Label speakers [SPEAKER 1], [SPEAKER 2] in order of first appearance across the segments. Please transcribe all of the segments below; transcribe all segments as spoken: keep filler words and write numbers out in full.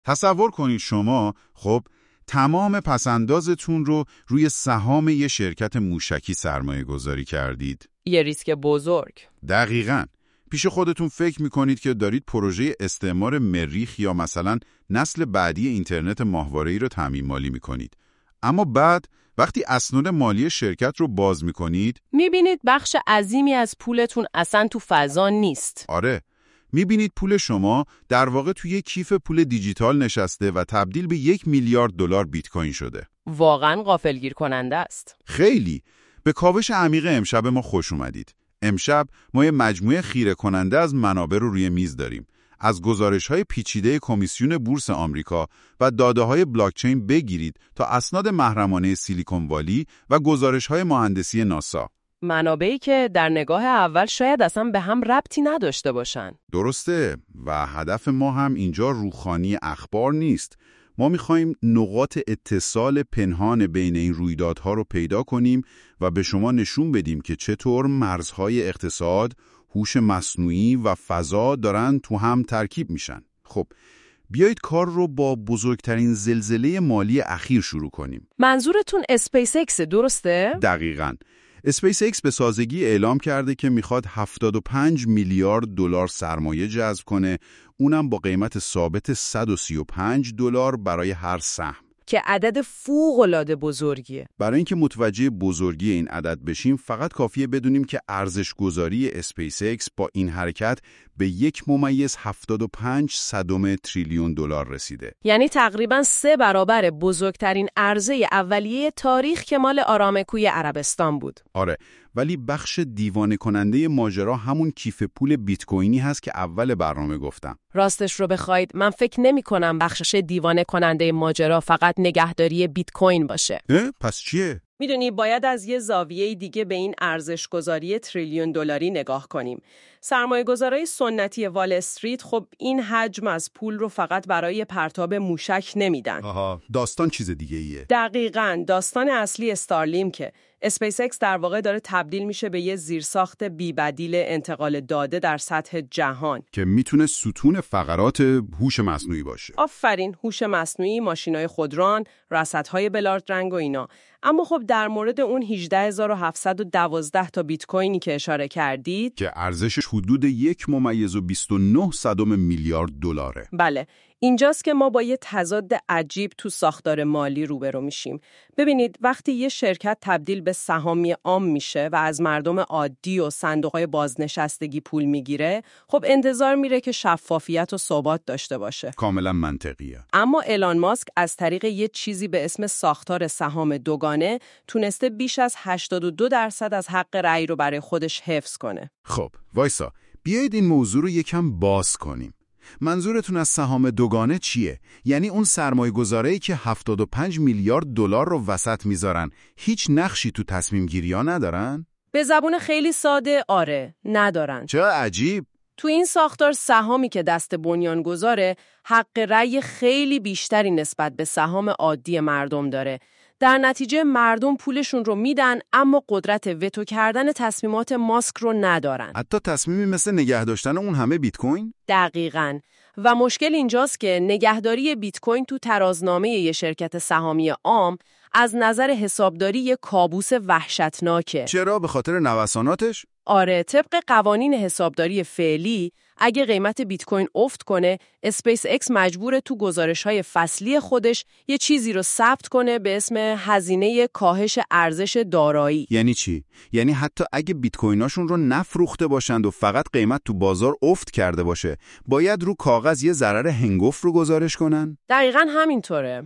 [SPEAKER 1] تصور کنید شما خب تمام پسندازتون رو روی سهام یه شرکت موشکی سرمایه گذاری کردید.
[SPEAKER 2] یه ریسک بزرگ.
[SPEAKER 1] دقیقاً. پیش خودتون فکر میکنید که دارید پروژه استعمار مریخ یا مثلا نسل بعدی اینترنت ماهواره‌ای رو تامین مالی میکنید. اما بعد وقتی اسناد مالی شرکت رو باز میکنید
[SPEAKER 2] میبینید بخش عظیمی از پولتون اصلا تو فضا نیست.
[SPEAKER 1] آره. میبینید پول شما در واقع توی یک کیف پول دیجیتال نشسته و تبدیل به یک میلیارد دلار بیت کوین شده.
[SPEAKER 2] واقعاً غافلگیر کننده است.
[SPEAKER 1] خیلی. به کاوش عمیق امشب ما خوش اومدید. امشب ما یه مجموعه خیره کننده از منابع رو روی میز داریم. از گزارش‌های پیچیده کمیسیون بورس آمریکا و داده‌های بلاکچین بگیرید تا اسناد محرمانه سیلیکون والی و گزارش‌های مهندسی ناسا.
[SPEAKER 2] منابعی که در نگاه اول شاید اصلا به هم ربطی نداشته باشن.
[SPEAKER 1] درسته و هدف ما هم اینجا روخانی اخبار نیست. ما می‌خوایم نقاط اتصال پنهان بین این رویدادها رو پیدا کنیم و به شما نشون بدیم که چطور مرزهای اقتصاد، هوش مصنوعی و فضا دارن تو هم ترکیب میشن. خب بیایید کار رو با بزرگترین زلزله مالی اخیر شروع کنیم.
[SPEAKER 2] منظورتون اسپیس ایکس درسته؟
[SPEAKER 1] دقیقاً. اسپیس ایکس به سازگی اعلام کرده که میخواد هفتاد و پنج میلیارد دلار سرمایه جذب کنه، اونم با قیمت ثابت صد و سی و پنج دلار برای هر سهم.
[SPEAKER 2] که عدد فوق‌العاده بزرگیه.
[SPEAKER 1] برای اینکه متوجه بزرگی این عدد بشیم فقط کافیه بدونیم که ارزش گذاری اسپیس ایکس با این حرکت به یک ممیز هفتاد و پنج صدم تریلیون دلار رسیده.
[SPEAKER 2] یعنی تقریباً سه برابر بزرگترین عرضه اولیه تاریخ که مال آرامکوی عربستان بود.
[SPEAKER 1] آره، ولی بخش دیوانه کننده ماجرا همون کیف پول بیت کوینی هست که اول برنامه گفتم.
[SPEAKER 2] راستش رو بخواید من فکر نمی کنم بخش دیوانه کننده ماجرا فقط نگهداری بیت کوین باشه.
[SPEAKER 1] پس چیه؟
[SPEAKER 2] میدونی باید از یه زاویه دیگه به این ارزش گذاری تریلیون دلاری نگاه کنیم. سرمایه‌گذارای سنتی وال استریت خب این حجم از پول رو فقط برای پرتاب موشک نمیدن.
[SPEAKER 1] آها، داستان چیز دیگه ایه.
[SPEAKER 2] دقیقاً، داستان اصلی استارلینکه. اسپیس ایکس در واقع داره تبدیل میشه به یه زیرساخت بی‌بدیل انتقال داده در سطح جهان
[SPEAKER 1] که میتونه ستون فقرات هوش مصنوعی باشه.
[SPEAKER 2] آفرین، هوش مصنوعی، ماشینای خودران، رصدهای بلارد رنگ و اینا. اما خب در مورد اون هجده هزار و هفتصد و دوازده تا بیت کوینی که اشاره کردید
[SPEAKER 1] که ارزشش حدود یک ممیز و بیست و نه صدم میلیارد دلاره.
[SPEAKER 2] بله، اینجاست که ما با یه تضاد عجیب تو ساختار مالی روبرو میشیم. ببینید وقتی یه شرکت تبدیل به سهامی عام میشه و از مردم عادی و صندوقهای بازنشستگی پول میگیره، خب انتظار میره که شفافیت و ثبات داشته باشه.
[SPEAKER 1] کاملا منطقیه.
[SPEAKER 2] اما ایلان ماسک از طریق یه چیزی به اسم ساختار سهام دوگانه تونسته بیش از هشتاد و دو درصد از حق رأی رو برای خودش حفظ کنه.
[SPEAKER 1] خب وایسا، بیایید این موضوع رو یکم باز کنیم. منظورتون از سهام دوگانه چیه؟ یعنی اون سرمایه‌گذارایی که هفتاد و پنج میلیارد دلار رو وسط میذارن هیچ نقشی تو تصمیم گیری ها ندارن؟
[SPEAKER 2] به زبون خیلی ساده آره، ندارن.
[SPEAKER 1] چه عجیب.
[SPEAKER 2] تو این ساختار سهامی که دست بنیانگذاره حق رأی خیلی بیشتری نسبت به سهام عادی مردم داره. در نتیجه مردم پولشون رو میدن اما قدرت وتو کردن تصمیمات ماسک رو ندارن.
[SPEAKER 1] حتی تصمیمی مثل نگه داشتن اون همه بیت کوین؟
[SPEAKER 2] دقیقاً. و مشکل اینجاست که نگهداری بیت کوین تو ترازنامه یه شرکت سهامی عام از نظر حسابداری یه کابوس وحشتناکه.
[SPEAKER 1] چرا؟ به خاطر نوساناتش؟
[SPEAKER 2] آره، طبق قوانین حسابداری فعلی اگه قیمت بیت کوین افت کنه، اسپیس ایکس مجبوره تو گزارش‌های فصلی خودش یه چیزی رو ثبت کنه به اسم هزینه کاهش ارزش دارایی.
[SPEAKER 1] یعنی چی؟ یعنی حتی اگه بیت کویناشون رو نفروخته باشند و فقط قیمت تو بازار افت کرده باشه، باید رو کاغذ یه ضرر هنگفت رو گزارش کنن؟
[SPEAKER 2] دقیقاً همینطوره.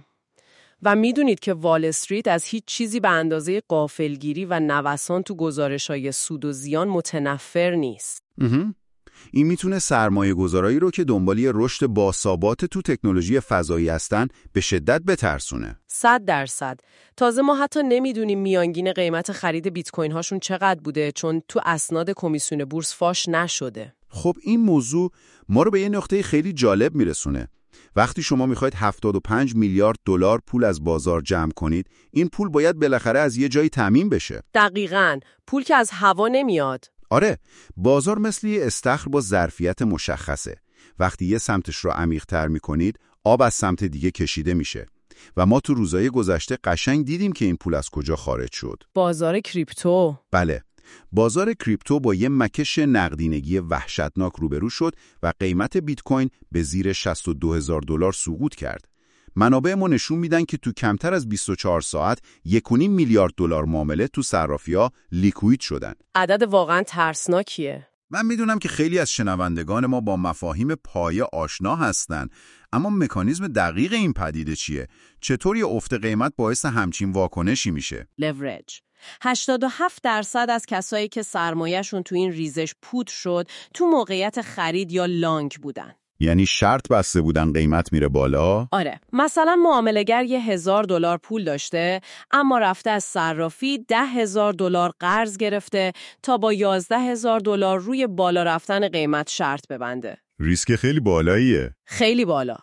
[SPEAKER 2] و میدونید که وال استریت از هیچ چیزی به اندازه غافلگیری و نوسان تو گزارش‌های سود و زیان متنفر نیست.
[SPEAKER 1] این میتونه سرمایه گذارایی رو که دنبال یه رشد باثبات تو تکنولوژی فضایی هستن به شدت بترسونه.
[SPEAKER 2] صد درصد. تازه ما حتی نمیدونیم میانگین قیمت خرید بیت کوین هاشون چقدر بوده چون تو اسناد کمیسیون بورس فاش نشده.
[SPEAKER 1] خب این موضوع ما رو به یه نقطه خیلی جالب میرسونه. وقتی شما میخواید هفتاد و پنج میلیارد دلار پول از بازار جمع کنید، این پول باید بالاخره از یه جایی تامین بشه.
[SPEAKER 2] دقیقاً. پول که از هوا نمیاد.
[SPEAKER 1] آره، بازار مثل یه استخر با ظرفیت مشخصه. وقتی یه سمتش رو عمیق‌تر می‌کنید، آب از سمت دیگه کشیده میشه. و ما تو روزهای گذشته قشنگ دیدیم که این پول از کجا خارج شد.
[SPEAKER 2] بازار کریپتو.
[SPEAKER 1] بله. بازار کریپتو با یه مکش نقدینگی وحشتناک روبرو شد و قیمت بیت کوین به زیر شصت و دو هزار دلار سقوط کرد. منابع ما نشون میدن که تو کمتر از بیست و چهار ساعت یک و نیم میلیارد دلار معامله تو صرافی‌ها لیکوید شدن.
[SPEAKER 2] عدد واقعا ترسناکیه.
[SPEAKER 1] من میدونم که خیلی از شنوندگان ما با مفاهیم پایه آشنا هستن، اما مکانیزم دقیق این پدیده چیه؟ چطور یه افت قیمت باعث همچین واکنشی میشه؟
[SPEAKER 2] لورج. هشتاد و هفت درصد از کسایی که سرمایه‌شون تو این ریزش پودر شد تو موقعیت خرید یا لانگ بودن.
[SPEAKER 1] یعنی شرط بسته بودن قیمت میره بالا؟
[SPEAKER 2] آره. مثلا معامله‌گر یه هزار دلار پول داشته اما رفته از صرافی ده هزار دلار قرض گرفته تا با یازده هزار دلار روی بالا رفتن قیمت شرط ببنده.
[SPEAKER 1] ریسک خیلی بالاییه.
[SPEAKER 2] خیلی بالا.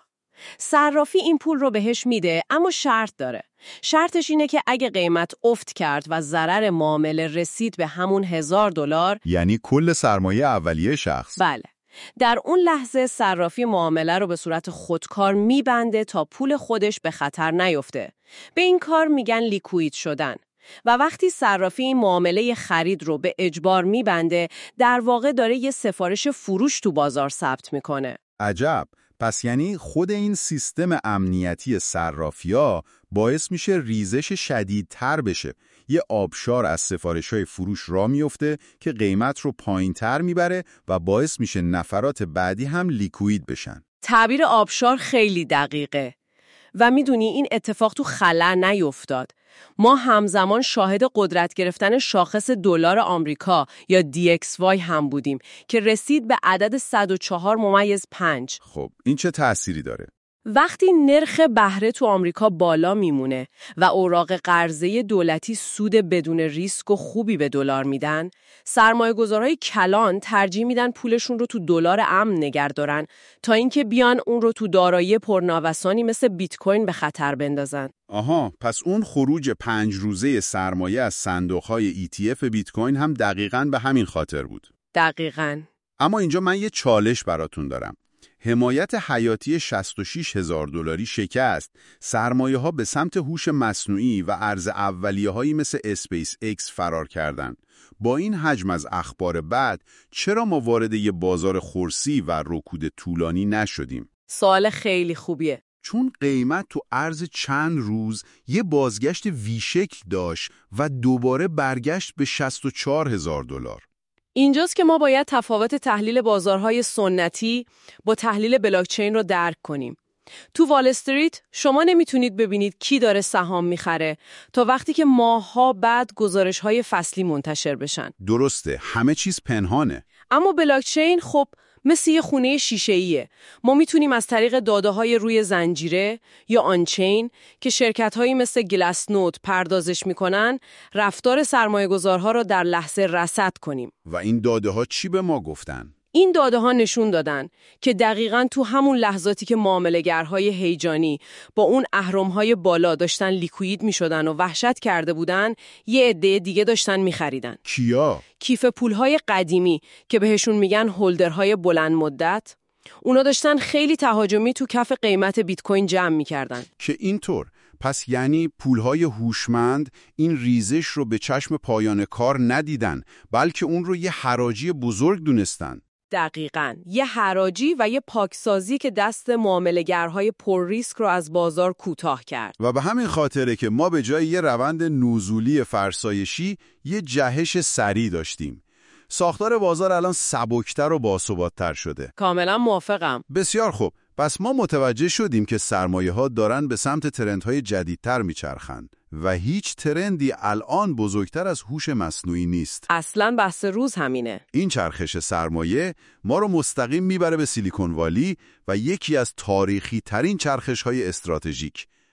[SPEAKER 2] صرافی این پول رو بهش میده اما شرط داره. شرطش اینه که اگه قیمت افت کرد و ضرر معامله رسید به همون هزار دلار،
[SPEAKER 1] یعنی کل سرمایه اولیه شخص.
[SPEAKER 2] بله. در اون لحظه صرافی معامله رو به صورت خودکار میبنده تا پول خودش به خطر نیفته. به این کار میگن لیکوید شدن. و وقتی صرافی این معامله خرید رو به اجبار میبنده، در واقع داره یه سفارش فروش تو بازار ثبت میکنه.
[SPEAKER 1] عجب. پس یعنی خود این سیستم امنیتی صرافی‌ها باعث میشه ریزش شدیدتر بشه. یه آبشار از سفارش‌های فروش را میفته که قیمت رو پایین‌تر میبره و باعث میشه نفرات بعدی هم لیکوید بشن.
[SPEAKER 2] تعبیر آبشار خیلی دقیقه. و میدونی این اتفاق تو خلا نیفتاد. ما همزمان شاهد قدرت گرفتن شاخص دلار آمریکا یا دی اکس وای هم بودیم که رسید به عدد صد و چهار ممیز پنج.
[SPEAKER 1] خب این چه تأثیری داره؟
[SPEAKER 2] وقتی نرخ بهره تو آمریکا بالا میمونه و اوراق قرضه دولتی سود بدون ریسک و خوبی به دلار میدن، سرمایه‌گذارهای کلان ترجیح میدن پولشون رو تو دلار امن نگه دارن تا اینکه بیان اون رو تو دارایی پرنوسانی مثل بیت کوین به خطر بندازن.
[SPEAKER 1] آها، پس اون خروج پنج روزه سرمایه از صندوق‌های ای تی اف بیت کوین هم دقیقاً به همین خاطر بود.
[SPEAKER 2] دقیقاً.
[SPEAKER 1] اما اینجا من یه چالش براتون دارم. حمایت حیاتی شصت و شش هزار دلاری شکست، سرمایه ها به سمت هوش مصنوعی و ارز اولیه هایی مثل اسپیس ایکس فرار کردند. با این حجم از اخبار بد، چرا ما وارد یه بازار خرسی و رکود طولانی نشدیم؟
[SPEAKER 2] سوال خیلی خوبیه.
[SPEAKER 1] چون قیمت تو عرض چند روز یه بازگشت ویشکل داشت و دوباره برگشت به شصت و چهار هزار دلار.
[SPEAKER 2] اینجاست که ما باید تفاوت تحلیل بازارهای سنتی با تحلیل بلاکچین رو درک کنیم. تو وال استریت شما نمیتونید ببینید کی داره سهام میخره تا وقتی که ماه‌ها بعد گزارش‌های فصلی منتشر بشن.
[SPEAKER 1] درسته، همه چیز پنهانه.
[SPEAKER 2] اما بلاکچین خب مثل یه خونه شیشه‌ایه. ما میتونیم از طریق داده‌های روی زنجیره یا آنچین که شرکت‌هایی مثل گلاس نود پردازش میکنن، رفتار سرمایه‌گذارها رو در لحظه رصد کنیم.
[SPEAKER 1] و این داده‌ها چی به ما گفتن؟
[SPEAKER 2] این داده ها نشون دادن که دقیقاً تو همون لحظاتی که معامله‌گرهای هیجانی با اون اهرم‌های بالا داشتن لیکوید می‌شدن و وحشت کرده بودن، یه عده دیگه داشتن می‌خریدن.
[SPEAKER 1] کیا؟
[SPEAKER 2] کیف پول‌های قدیمی که بهشون میگن هولدرهای بلند مدت، اونا داشتن خیلی تهاجمی تو کف قیمت بیت کوین جمع می‌کردن.
[SPEAKER 1] که اینطور پس یعنی پولهای هوشمند این ریزش رو به چشم پایان کار ندیدن، بلکه اون رو یه حراجی بزرگ دونستن.
[SPEAKER 2] دقیقاً. یه حراجی و یه پاکسازی که دست معامله‌گرهای پر ریسک رو از بازار کوتاه کرد.
[SPEAKER 1] و به همین خاطره که ما به جای یه روند نزولی فرسایشی یه جهش سریع داشتیم. ساختار بازار الان سبکتر و باثبات‌تر شده.
[SPEAKER 2] کاملا موافقم.
[SPEAKER 1] بسیار خوب. پس ما متوجه شدیم که سرمایه‌ها دارن به سمت ترندهای جدیدتر میچرخند و هیچ ترندی الان بزرگتر از هوش مصنوعی نیست.
[SPEAKER 2] اصلاً بحث روز همینه.
[SPEAKER 1] این چرخش سرمایه ما رو مستقیم میبره به سیلیکون والی و یکی از تاریخی ترین چرخش‌های استراتژیک.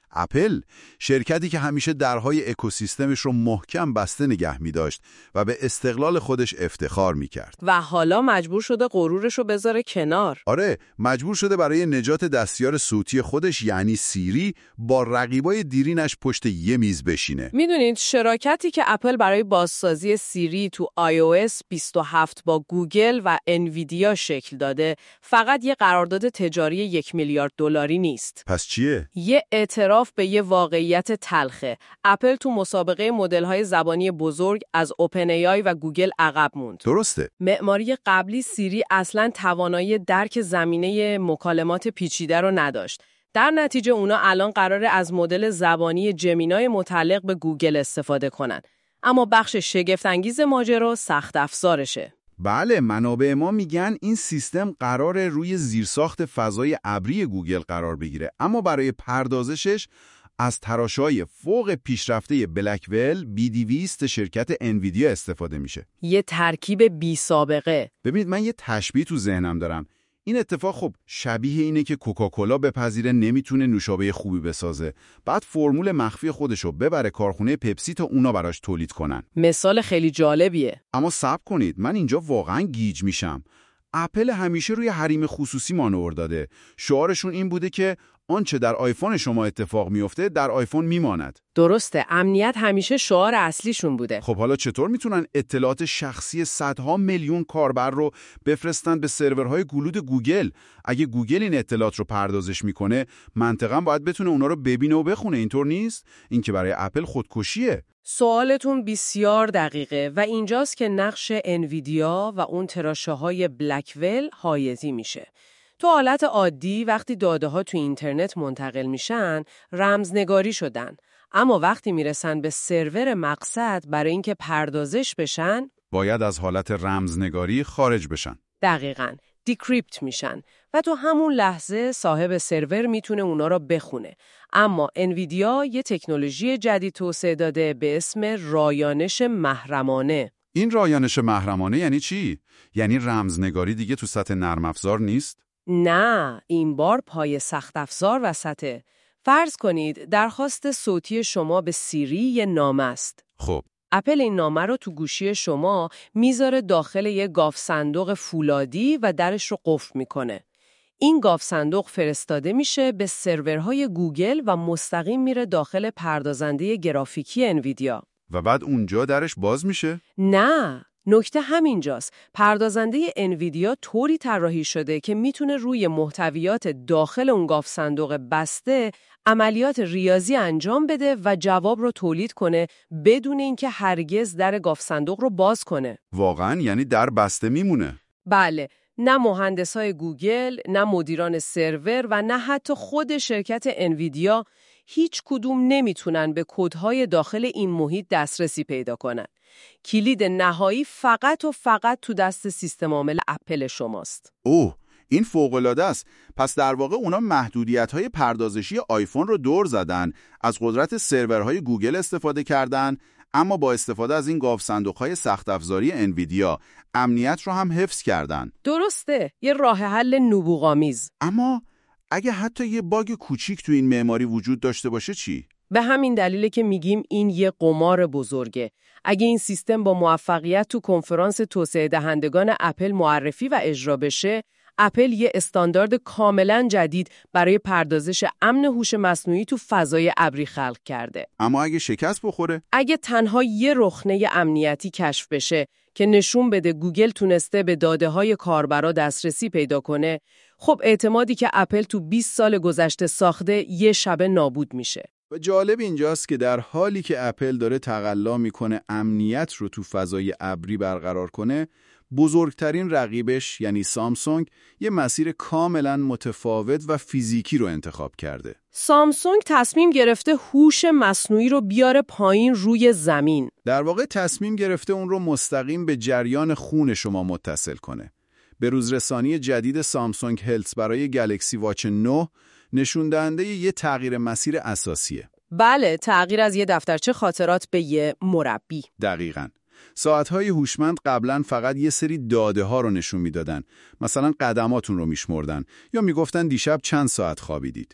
[SPEAKER 1] اپل، شرکتی که همیشه درهای اکوسیستمش رو محکم بسته نگه می داشت و به استقلال خودش افتخار می کرد.
[SPEAKER 2] و حالا مجبور شده غرورش رو بذاره کنار.
[SPEAKER 1] آره، مجبور شده برای نجات دستیار صوتی خودش یعنی سیری با رقیبای دیرینش پشت یه میز بشینه.
[SPEAKER 2] میدونید شراکتی که اپل برای بازسازی سیری تو آی او اس بیست و هفت با گوگل و انویدیا شکل داده فقط یه قرارداد تجاری یک میلیارد دلاری نیست.
[SPEAKER 1] پس چیه؟
[SPEAKER 2] یه اعتراف به یه واقعیت تلخه. اپل تو مسابقه مدل‌های زبانی بزرگ از اوپن ای آی و گوگل عقب موند.
[SPEAKER 1] درسته.
[SPEAKER 2] معماری قبلی سیری اصلاً توانایی درک زمینه مکالمات پیچیده رو نداشت. در نتیجه اونا الان قراره از مدل زبانی جمینای متعلق به گوگل استفاده کنن. اما بخش شگفت‌انگیز ماجرا سخت افزارشه.
[SPEAKER 1] بله، منابع ما میگن این سیستم قراره روی زیرساخت فضای ابری گوگل قرار بگیره، اما برای پردازشش از تراشه‌های فوق پیشرفته بلکول بی دویست شرکت انویدیا استفاده میشه.
[SPEAKER 2] یه ترکیب بی سابقه.
[SPEAKER 1] ببینید، من یه تشبیه تو ذهنم دارم. این اتفاق خب شبیه اینه که کوکاکولا بپذیره نمیتونه نوشابه خوبی بسازه، بعد فرمول مخفی خودشو ببره کارخونه پپسی تا اونا براش تولید کنن.
[SPEAKER 2] مثال خیلی جالبیه.
[SPEAKER 1] اما صبر کنید، من اینجا واقعا گیج میشم. اپل همیشه روی حریم خصوصی مانور داده. شعارشون این بوده که آنچه در آیفون شما اتفاق میفته در آیفون میماند.
[SPEAKER 2] درسته، امنیت همیشه شعار اصلیشون بوده.
[SPEAKER 1] خب حالا چطور میتونن اطلاعات شخصی صدها میلیون کاربر رو بفرستن به سرورهای گلود گوگل؟ اگه گوگل این اطلاعات رو پردازش میکنه، منطقاً باید بتونه اونا رو ببینه و بخونه. اینطور نیست؟ این که برای اپل خودکشیه.
[SPEAKER 2] سوالتون بسیار دقیقه و اینجاست که نقش انویدیا و اون تراشه‌های بلکول حایزی میشه. تو حالت عادی وقتی داده ها تو اینترنت منتقل میشن، رمزنگاری شدن. اما وقتی میرسن به سرور مقصد برای اینکه پردازش بشن،
[SPEAKER 1] باید از حالت رمزنگاری خارج بشن.
[SPEAKER 2] دقیقاً، دیکریپت میشن و تو همون لحظه صاحب سرور میتونه اونا را بخونه. اما انویدیا یه تکنولوژی جدید توسعه داده به اسم رایانش محرمانه.
[SPEAKER 1] این رایانش محرمانه یعنی چی؟ یعنی رمزنگاری دیگه تو سطح نرم افزار نیست؟
[SPEAKER 2] نه، این بار پای سخت افزار وسطه. فرض کنید درخواست صوتی شما به سیری یه نامه است.
[SPEAKER 1] خب
[SPEAKER 2] اپل این نامه رو تو گوشی شما میذاره داخل یه گاف صندوق فولادی و درش رو قفل میکنه. این گاف صندوق فرستاده میشه به سرورهای گوگل و مستقیم میره داخل پردازنده گرافیکی انویدیا.
[SPEAKER 1] و بعد اونجا درش باز میشه؟
[SPEAKER 2] نه، نکته همینجاست. پردازنده انویدیا طوری طراحی شده که میتونه روی محتویات داخل اون گاف صندوق بسته عملیات ریاضی انجام بده و جواب رو تولید کنه بدون اینکه هرگز در گاف صندوق رو باز کنه.
[SPEAKER 1] واقعا یعنی در بسته میمونه؟
[SPEAKER 2] بله، نه مهندسای گوگل، نه مدیران سرور و نه حتی خود شرکت انویدیا هیچ کدوم نمیتونن به کدهای داخل این محیط دسترسی پیدا کنن. کلید نهایی فقط و فقط تو دست سیستم عامل اپل شماست.
[SPEAKER 1] اوه، این فوق‌العاده است. پس در واقع اونا محدودیت‌های پردازشی آیفون رو دور زدن، از قدرت سرورهای گوگل استفاده کردن، اما با استفاده از این گاف صندوق‌های سخت افزاری انویدیا امنیت رو هم حفظ کردن.
[SPEAKER 2] درسته، یه راه حل نبوغامیز.
[SPEAKER 1] اما اگه حتی یه باگ کوچیک تو این معماری وجود داشته باشه چی؟
[SPEAKER 2] به همین دلیله که میگیم این یه قمار بزرگه. اگه این سیستم با موفقیت تو کنفرانس توسعه دهندگان اپل معرفی و اجرا بشه، اپل یه استاندارد کاملا جدید برای پردازش امن هوش مصنوعی تو فضای ابری خلق کرده.
[SPEAKER 1] اما اگه شکست بخوره؟
[SPEAKER 2] اگه تنها یه رخنه امنیتی کشف بشه که نشون بده گوگل تونسته به داده‌های کاربرا دسترسی پیدا کنه، خب اعتمادی که اپل تو بیست سال گذشته ساخته یه شبه نابود میشه.
[SPEAKER 1] و جالب اینجاست که در حالی که اپل داره تقلا میکنه امنیت رو تو فضای ابری برقرار کنه، بزرگترین رقیبش یعنی سامسونگ یه مسیر کاملا متفاوت و فیزیکی رو انتخاب کرده.
[SPEAKER 2] سامسونگ تصمیم گرفته هوش مصنوعی رو بیاره پایین روی زمین.
[SPEAKER 1] در واقع تصمیم گرفته اون رو مستقیم به جریان خون شما متصل کنه. به روزرسانی جدید سامسونگ هلت برای گلکسی واچ نه نشون دهنده یه تغییر مسیر اساسیه.
[SPEAKER 2] بله، تغییر از یه دفترچه خاطرات به یه مربی.
[SPEAKER 1] دقیقاً. ساعت‌های هوشمند قبلاً فقط یه سری داده ها رو نشون میدادن. مثلا قدماتون رو میشمردن یا میگفتن دیشب چند ساعت خوابیدید.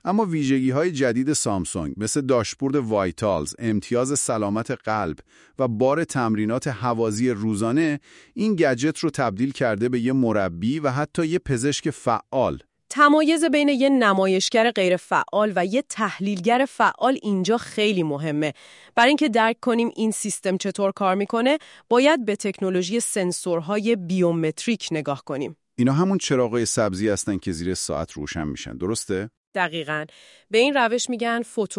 [SPEAKER 1] اما ویژگی‌های جدید سامسونگ مثل داشبورد وایتالز، امتیاز سلامت قلب و بار تمرینات هوازی روزانه این گجت رو تبدیل کرده به یه مربی و حتی یه پزشک فعال.
[SPEAKER 2] تمایز بین یه نمایشگر غیر فعال و یه تحلیلگر فعال اینجا خیلی مهمه. برای اینکه درک کنیم این سیستم چطور کار میکنه، باید به تکنولوژی سنسورهای بیومتریک نگاه کنیم.
[SPEAKER 1] اینا همون چراغای سبزی هستن که زیر ساعت روشن میشن، درسته؟
[SPEAKER 2] دقیقاً. به این روش میگن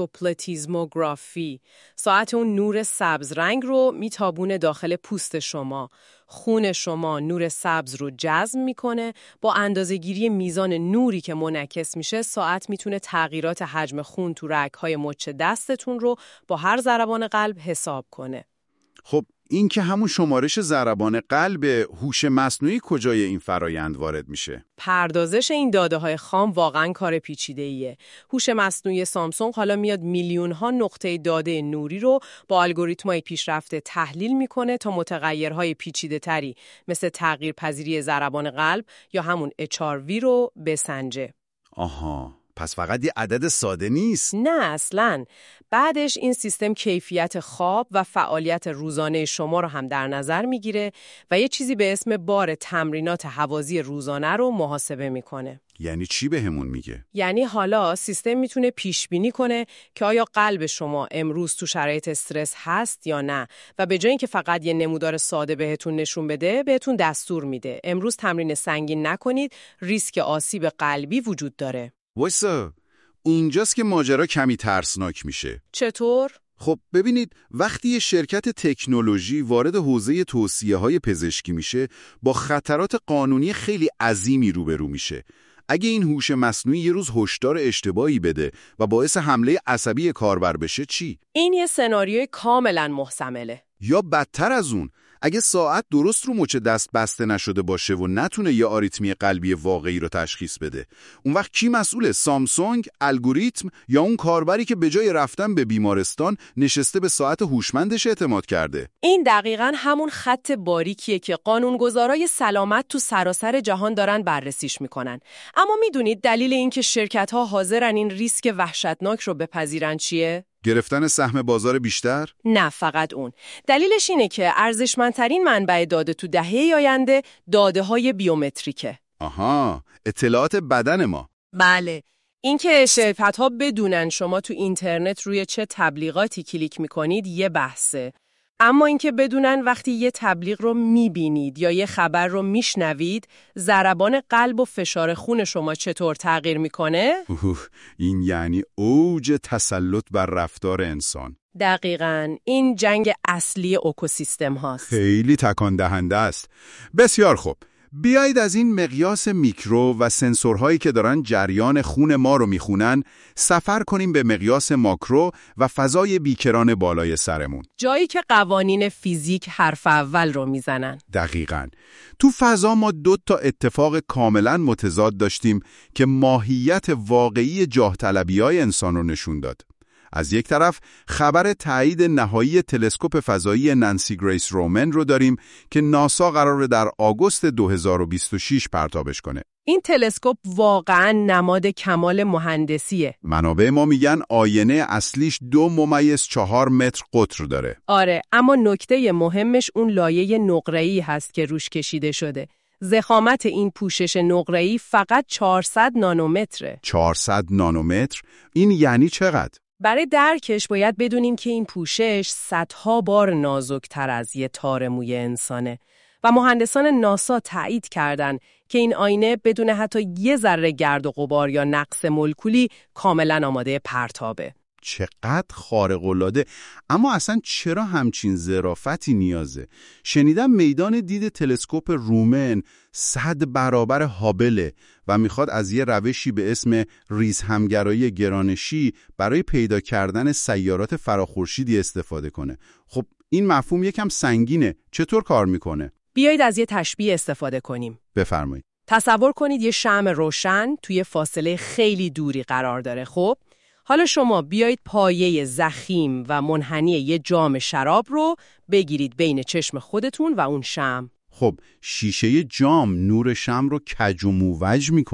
[SPEAKER 2] فوتوپلتیزموگرافی. ساعت اون نور سبز رنگ رو میتابونه داخل پوست شما. خون شما نور سبز رو جذب میکنه. با اندازه‌گیری میزان نوری که منعکس میشه، ساعت میتونه تغییرات حجم خون تو رگ‌های مچ دستتون رو با هر ضربان قلب حساب کنه.
[SPEAKER 1] خب این که همون شمارش ضربان قلب، هوش مصنوعی کجای این فرایند وارد میشه؟
[SPEAKER 2] پردازش این داده‌های خام واقعاً کار پیچیده‌ایه. هوش مصنوعی سامسونگ حالا میاد میلیون‌ها نقطه داده نوری رو با الگوریتم‌های پیشرفته تحلیل میکنه تا متغیرهای پیچیده‌تری مثل تغییر پذیری ضربان قلب یا همون اچ آر وی رو بسنجه.
[SPEAKER 1] آها، پس فقط یه عدد ساده نیست؟
[SPEAKER 2] نه اصلاً. بعدش این سیستم کیفیت خواب و فعالیت روزانه شما رو هم در نظر میگیره و یه چیزی به اسم بار تمرینات هوازی روزانه رو محاسبه میکنه.
[SPEAKER 1] یعنی چی بهمون میگه؟
[SPEAKER 2] یعنی حالا سیستم میتونه پیش بینی کنه که آیا قلب شما امروز تو شرایط استرس هست یا نه و به جای اینکه فقط یه نمودار ساده بهتون نشون بده، بهتون دستور میده امروز تمرین سنگین نکنید، ریسک آسیب قلبی وجود داره.
[SPEAKER 1] وایسا، اینجاست که ماجرا کمی ترسناک میشه.
[SPEAKER 2] چطور؟
[SPEAKER 1] خب ببینید، وقتی یه شرکت تکنولوژی وارد حوزه توصیه‌های پزشکی میشه، با خطرات قانونی خیلی عظیمی روبرو میشه. اگه این هوش مصنوعی یه روز هشدار اشتباهی بده و باعث حمله عصبی کاربر بشه چی؟
[SPEAKER 2] این یه سناریوی کاملا محتمله.
[SPEAKER 1] یا بدتر از اون، اگه ساعت درست رو مچ دست بسته نشده باشه و نتونه یه آریتمی قلبی واقعی رو تشخیص بده، اون وقت کی مسئوله؟ سامسونگ، الگوریتم یا اون کاربری که به جای رفتن به بیمارستان نشسته به ساعت هوشمندش اعتماد کرده؟
[SPEAKER 2] این دقیقاً همون خط باریکیه که قانونگذارای سلامت تو سراسر جهان دارن بررسیش میکنن. اما میدونید دلیل این که شرکت‌ها حاضرن این ریسک وحشتناک رو بپذیرن چیه؟
[SPEAKER 1] گرفتن سهم بازار بیشتر؟
[SPEAKER 2] نه فقط اون. دلیلش اینه که ارزشمندترین منبع داده تو دهه آینده داده‌های بیومتریکه.
[SPEAKER 1] آها، اطلاعات بدن ما.
[SPEAKER 2] بله. اینکه شرکت‌ها بدونن شما تو اینترنت روی چه تبلیغاتی کلیک می‌کنید یه بحثه. اما اینکه بدونن وقتی یه تبلیغ رو می‌بینید یا یه خبر رو میشنوید، ضربان قلب و فشار خون شما چطور تغییر می‌کنه؟
[SPEAKER 1] این یعنی اوج تسلط بر رفتار انسان.
[SPEAKER 2] دقیقاً. این جنگ اصلی اکوسیستم هاست.
[SPEAKER 1] خیلی تکان دهنده است. بسیار خوب. بیایید از این مقیاس میکرو و سنسورهایی که دارن جریان خون ما رو میخونن سفر کنیم به مقیاس ماکرو و فضای بیکران بالای سرمون.
[SPEAKER 2] جایی که قوانین فیزیک حرف اول رو میزنن.
[SPEAKER 1] دقیقاً. تو فضا ما دو تا اتفاق کاملاً متضاد داشتیم که ماهیت واقعی جاه طلبی‌های انسان رو نشون داد. از یک طرف خبر تایید نهایی تلسکوپ فضایی نانسی گریس رومن رو داریم که ناسا قراره در آگوست دو هزار و بیست و شش پرتابش کنه.
[SPEAKER 2] این تلسکوپ واقعاً نماد کمال مهندسیه.
[SPEAKER 1] منابع ما میگن آینه اصلیش دو ممیز چهار متر قطر داره.
[SPEAKER 2] آره، اما نکته مهمش اون لایه نقره‌ای هست که روش کشیده شده. ضخامت این پوشش نقره‌ای فقط چهارصد نانومتره.
[SPEAKER 1] چهارصد نانومتر؟ این یعنی چقدر؟
[SPEAKER 2] برای درکش باید بدونیم که این پوشش صدها بار نازک‌تر از یه تار موی انسانه و مهندسان ناسا تایید کردن که این آینه بدون حتی یه ذره گرد و غبار یا نقص مولکولی کاملا آماده پرتابه.
[SPEAKER 1] چقدر خارق‌العاده. اما اصلا چرا همچین ظرافتی نیازه؟ شنیدم میدان دید تلسکوپ رومن صد برابر هابله و میخواد از یه روشی به اسم ریزهمگرایی گرانشی برای پیدا کردن سیارات فراخورشیدی استفاده کنه. خب این مفهوم یکم سنگینه. چطور کار میکنه؟
[SPEAKER 2] بیایید از یه تشبیه استفاده کنیم.
[SPEAKER 1] بفرمایید.
[SPEAKER 2] تصور کنید یه شمع روشن توی فاصله خیلی دوری قرار داره. خب حالا شما بیایید پایه ضخیم و منحنی یه جام شراب رو بگیرید بین چشم خودتون و اون شمع.
[SPEAKER 1] خب شیشه جام نور شمع رو کج و موج میکنه.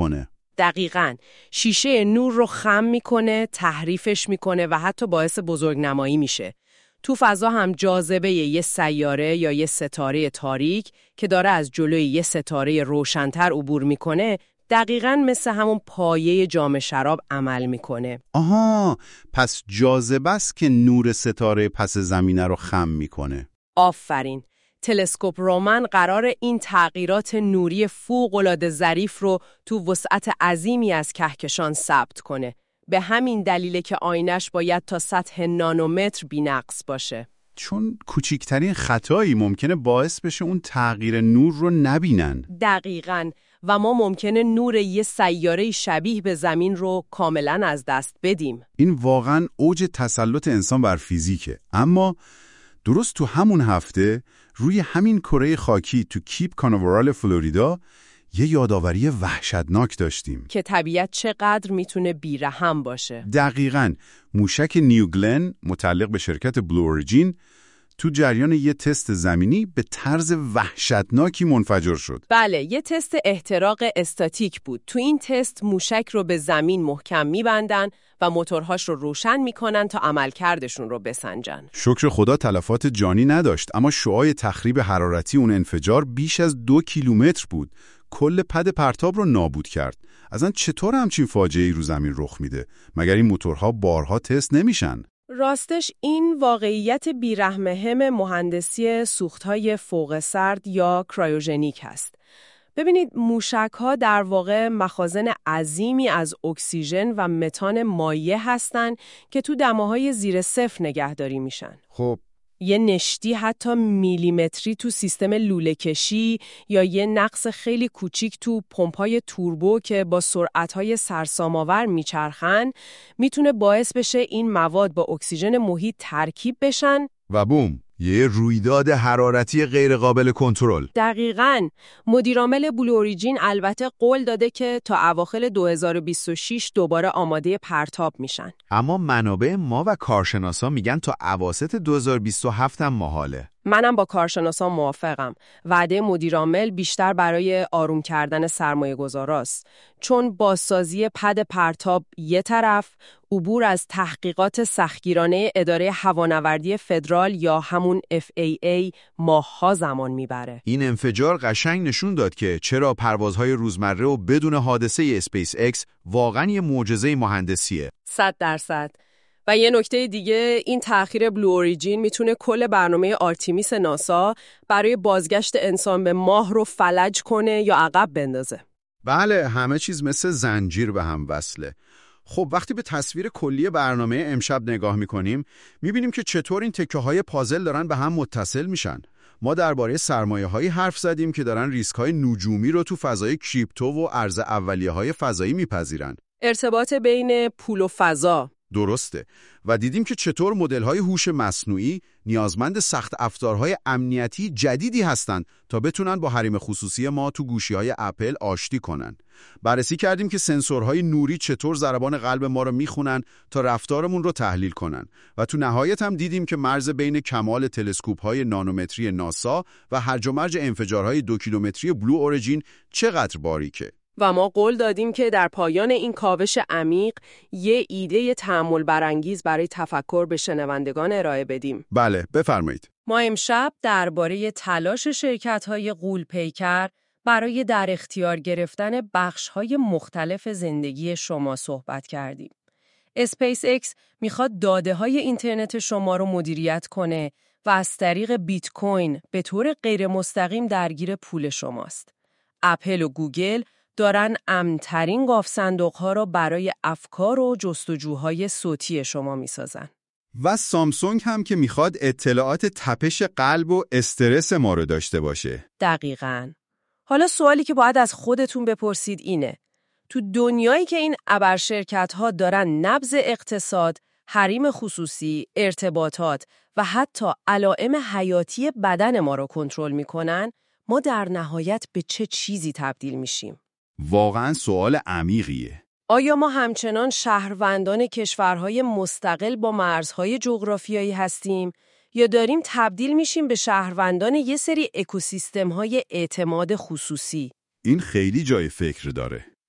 [SPEAKER 2] دقیقاً. شیشه نور رو خم میکنه، تحریفش میکنه و حتی باعث بزرگنمایی میشه. تو فضا هم جاذبه یه سیاره یا یه ستاره تاریک که داره از جلوی یه ستاره روشن‌تر عبور میکنه، دقیقاً مثل همون پایه جام شراب عمل میکنه.
[SPEAKER 1] آها، پس جاذبه است که نور ستاره پس زمینه رو خم میکنه.
[SPEAKER 2] آفرین. تلسکوپ رومن قرار این تغییرات نوری فوق‌العاده ظریف رو تو وسعت عظیمی از کهکشان ثبت کنه. به همین دلیله که آینش باید تا سطح نانومتر بی‌نقص باشه.
[SPEAKER 1] چون کوچکترین خطایی ممکنه باعث بشه اون تغییر نور رو نبینن.
[SPEAKER 2] دقیقاً. و ما ممکنه نور یه سیاره شبیه به زمین رو کاملاً از دست بدیم.
[SPEAKER 1] این واقعاً اوج تسلط انسان بر فیزیکه. اما درست تو همون هفته روی همین کره خاکی تو کیپ کاناورال فلوریدا یه یادآوری وحشتناک داشتیم
[SPEAKER 2] که طبیعت چقدر میتونه بیرحم باشه.
[SPEAKER 1] دقیقاً. موشک نیوگلن متعلق به شرکت بلو اوریجین تو جریان یه تست زمینی به طرز وحشتناکی منفجر شد.
[SPEAKER 2] بله، یه تست احتراق استاتیک بود. تو این تست موشک رو به زمین محکم میبندن و موتورهاش رو روشن میکنن تا عملکردشون رو بسنجن.
[SPEAKER 1] شکر خدا تلفات جانی نداشت، اما شعاع تخریب حرارتی اون انفجار بیش از دو کیلومتر بود. کل پد پرتاب رو نابود کرد. اصلا چطور همچین فاجعه‌ای رو زمین رخ میده؟ مگر این موتورها بارها تست نمیشن؟
[SPEAKER 2] راستش این واقعیت بیرحمهم مهندسی سوختهای فوق سرد یا کرایوژنیک هست. ببینید، موشک‌ها در واقع مخازن عظیمی از اکسیژن و متان مایع هستن که تو دماهای زیر صفر نگهداری میشن.
[SPEAKER 1] خب
[SPEAKER 2] یه نشتی حتی میلیمتری تو سیستم لوله کشی یا یه نقص خیلی کوچیک تو پمپ‌های توربو که با سرعت‌های سرسام‌آور میچرخن میتونه باعث بشه این مواد با اکسیژن محیط ترکیب بشن
[SPEAKER 1] و بوم، یه رویداد حرارتی غیر قابل کنترل.
[SPEAKER 2] دقیقاً. مدیرعامل بلو اوریجین البته قول داده که تا اواخر دو هزار و بیست و شش دوباره آماده پرتاب میشن.
[SPEAKER 3] اما منابع ما و کارشناسا میگن تا اواسط دو هزار و بیست و هفت هم محاله.
[SPEAKER 2] منم با کارشناسان موافقم. وعده مدیرعامل بیشتر برای آروم کردن سرمایه گذاراست. چون بازسازی پد پرتاب یه طرف، عبور از تحقیقات سختگیرانه اداره هوانوردی فدرال یا همون اف ای ای ماه‌ها زمان میبره.
[SPEAKER 3] این انفجار قشنگ نشون داد که چرا پروازهای روزمره و بدون حادثه اسپیس ایکس واقعا یه معجزه مهندسیه.
[SPEAKER 2] صد درصد. و یه نکته دیگه، این تأخیر بلو اوریجین میتونه کل برنامه آرتیمیس ناسا برای بازگشت انسان به ماه رو فلج کنه یا عقب بندازه.
[SPEAKER 1] بله، همه چیز مثل زنجیر به هم وصله. خب وقتی به تصویر کلی برنامه امشب نگاه میکنیم، میبینیم که چطور این تکه های پازل دارن به هم متصل میشن. ما درباره سرمایه هایی حرف زدیم که دارن ریسک های نجومی رو تو فضای کریپتو و ارز اولیه های فضایی میپذیرن.
[SPEAKER 2] ارتباط بین پول و فضا.
[SPEAKER 1] درسته. و دیدیم که چطور مدل‌های هوش مصنوعی نیازمند سخت افزارهای امنیتی جدیدی هستند تا بتونن با حریم خصوصی ما تو گوشی‌های اپل آشتی کنن. بررسی کردیم که سنسورهای نوری چطور ضربان قلب ما رو میخونن تا رفتارمون رو تحلیل کنن. و تو نهایت هم دیدیم که مرز بین کمال تلسکوپ‌های نانومتری ناسا و هرج و مرج انفجارهای دو کیلومتری بلو اوریجین چقدر باریکه.
[SPEAKER 2] و ما قول دادیم که در پایان این کاوش عمیق یه ایده تأمل برانگیز برای تفکر به شنوندگان ارائه بدیم.
[SPEAKER 1] بله، بفرمایید.
[SPEAKER 2] ما امشب درباره تلاش شرکت‌های غول‌پیکر برای در اختیار گرفتن بخش‌های مختلف زندگی شما صحبت کردیم. اسپیس ایکس میخواد داده‌های اینترنت شما رو مدیریت کنه و از طریق بیت کوین به طور غیر مستقیم درگیر پول شماست. اپل و گوگل دارن امن‌ترین قاف صندوق‌ها رو برای افکار و جستجوهای صوتی شما میسازن.
[SPEAKER 1] و سامسونگ هم که میخواد اطلاعات تپش قلب و استرس ما رو داشته باشه.
[SPEAKER 2] دقیقاً. حالا سوالی که باید از خودتون بپرسید اینه: تو دنیایی که این ابرشرکت‌ها دارن نبض اقتصاد، حریم خصوصی، ارتباطات و حتی علائم حیاتی بدن ما رو کنترل میکنن، ما در نهایت به چه چیزی تبدیل میشیم؟
[SPEAKER 1] واقعاً سوال عمیقیه.
[SPEAKER 2] آیا ما همچنان شهروندان کشورهای مستقل با مرزهای جغرافیایی هستیم یا داریم تبدیل میشیم به شهروندان یه سری اکوسیستم‌های اعتماد خصوصی؟
[SPEAKER 1] این خیلی جای فکر داره.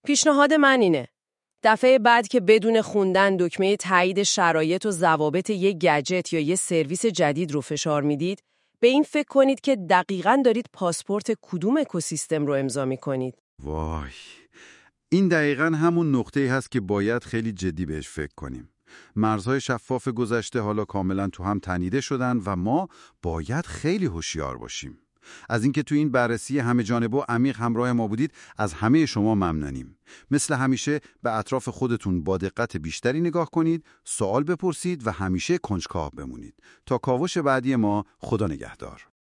[SPEAKER 2] پیشنهاد من اینه. دفعه بعد که بدون خوندن دکمه تایید شرایط و ضوابط یک گجت یا یک سرویس جدید رو فشار میدید، به این فکر کنید که دقیقاً دارید پاسپورت کدوم اکوسیستم رو امضا می‌کنید.
[SPEAKER 1] وای، این دقیقاً همون نقطه‌ای هست که باید خیلی جدی بهش فکر کنیم. مرزهای شفاف گذشته حالا کاملاً تو هم تنیده شدن و ما باید خیلی هوشیار باشیم. از اینکه تو این بررسی همه جانبه و عمیق همراه ما بودید از همه شما ممنونیم. مثل همیشه به اطراف خودتون با دقت بیشتری نگاه کنید، سوال بپرسید و همیشه کنجکاو بمونید. تا کاوش بعدی ما، خدا نگهدار.